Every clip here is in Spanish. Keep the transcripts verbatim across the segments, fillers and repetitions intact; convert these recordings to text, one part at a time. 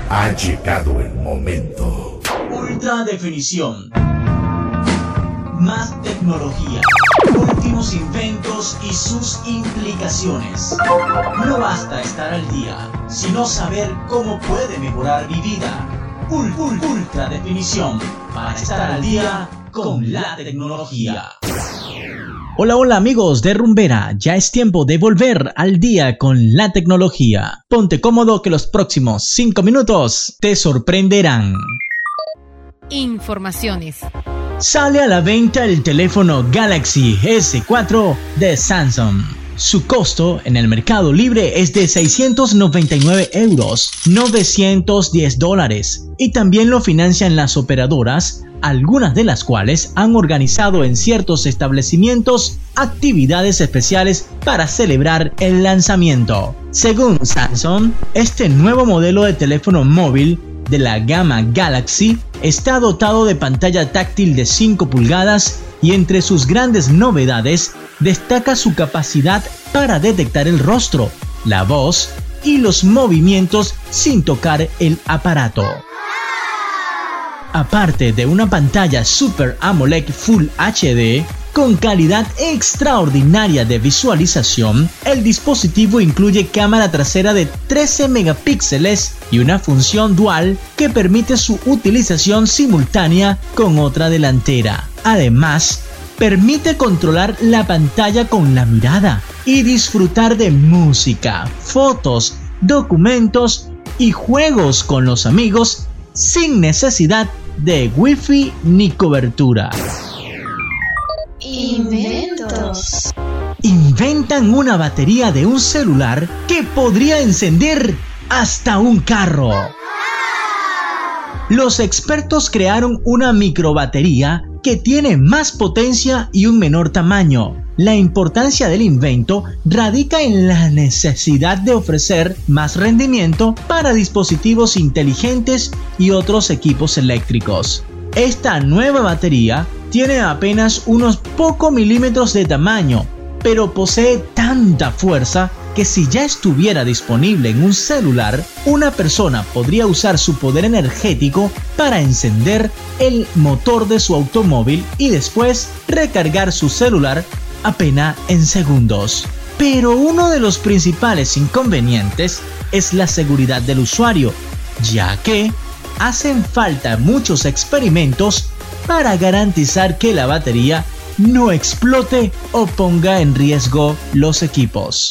Ha llegado el momento. Ultra definición. Más tecnología. Últimos inventos y sus implicaciones. No basta estar al día, sino saber cómo puede mejorar mi vida. Ul- ul- ultra definición. Para estar al día con la tecnología. Hola, hola amigos de Rumbera, ya es tiempo de volver al día con la tecnología. Ponte cómodo que los próximos cinco minutos te sorprenderán. Informaciones. Sale a la venta el teléfono Galaxy ese cuatro de Samsung. Su costo en el mercado libre es de seiscientos noventa y nueve euros, novecientos diez dólares, y también lo financian las operadoras, algunas de las cuales han organizado en ciertos establecimientos actividades especiales para celebrar el lanzamiento. Según Samsung, este nuevo modelo de teléfono móvil de la gama Galaxy está dotado de pantalla táctil de cinco pulgadas y entre sus grandes novedades destaca su capacidad para detectar el rostro, la voz y los movimientos sin tocar el aparato. Aparte de una pantalla Super AMOLED Full H D con calidad extraordinaria de visualización, el dispositivo incluye cámara trasera de trece megapíxeles y una función dual que permite su utilización simultánea con otra delantera. Además, permite controlar la pantalla con la mirada y disfrutar de música, fotos, documentos y juegos con los amigos sin necesidad de wifi ni cobertura. Inventos. Inventan una batería de un celular que podría encender hasta un carro. Los expertos crearon una microbatería que tiene más potencia y un menor tamaño. La importancia del invento radica en la necesidad de ofrecer más rendimiento para dispositivos inteligentes y otros equipos eléctricos. Esta nueva batería tiene apenas unos pocos milímetros de tamaño, pero posee tanta fuerza que si ya estuviera disponible en un celular, una persona podría usar su poder energético para encender el motor de su automóvil y después recargar su celular apenas en segundos. Pero uno de los principales inconvenientes es la seguridad del usuario, ya que hacen falta muchos experimentos para garantizar que la batería no explote o ponga en riesgo los equipos.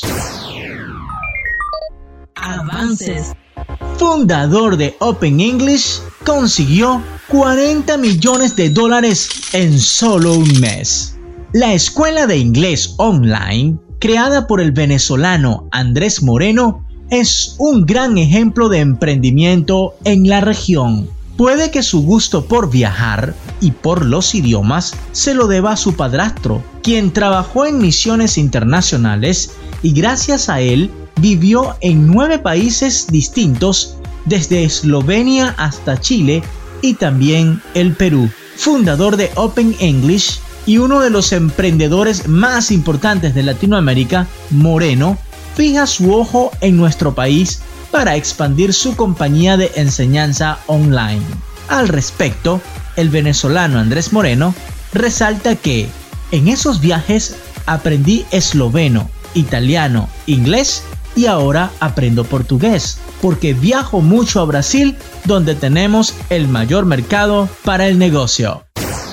Avances. Fundador de Open English consiguió cuarenta millones de dólares en solo un mes. La escuela de inglés online, creada por el venezolano Andrés Moreno, es un gran ejemplo de emprendimiento en la región. Puede que su gusto por viajar y por los idiomas se lo deba a su padrastro, quien trabajó en misiones internacionales y gracias a él vivió en nueve países distintos, desde Eslovenia hasta Chile y también el Perú. Fundador de Open English y uno de los emprendedores más importantes de Latinoamérica, Moreno fija su ojo en nuestro país para expandir su compañía de enseñanza online. Al respecto, el venezolano Andrés Moreno resalta que en esos viajes aprendí esloveno, italiano, inglés y ahora aprendo portugués, porque viajo mucho a Brasil, donde tenemos el mayor mercado para el negocio.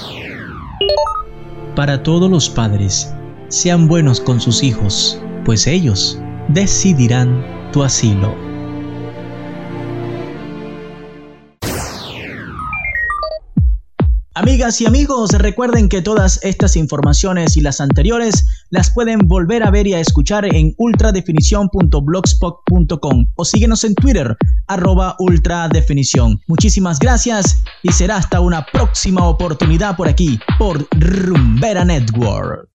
Para todos los padres, sean buenos con sus hijos, pues ellos decidirán tu asilo. Amigas y amigos, recuerden que todas estas informaciones y las anteriores las pueden volver a ver y a escuchar en ultradefinición punto blogspot punto com o síguenos en Twitter, arroba ultradefinición. Muchísimas gracias y será hasta una próxima oportunidad por aquí, por Rumbera Network.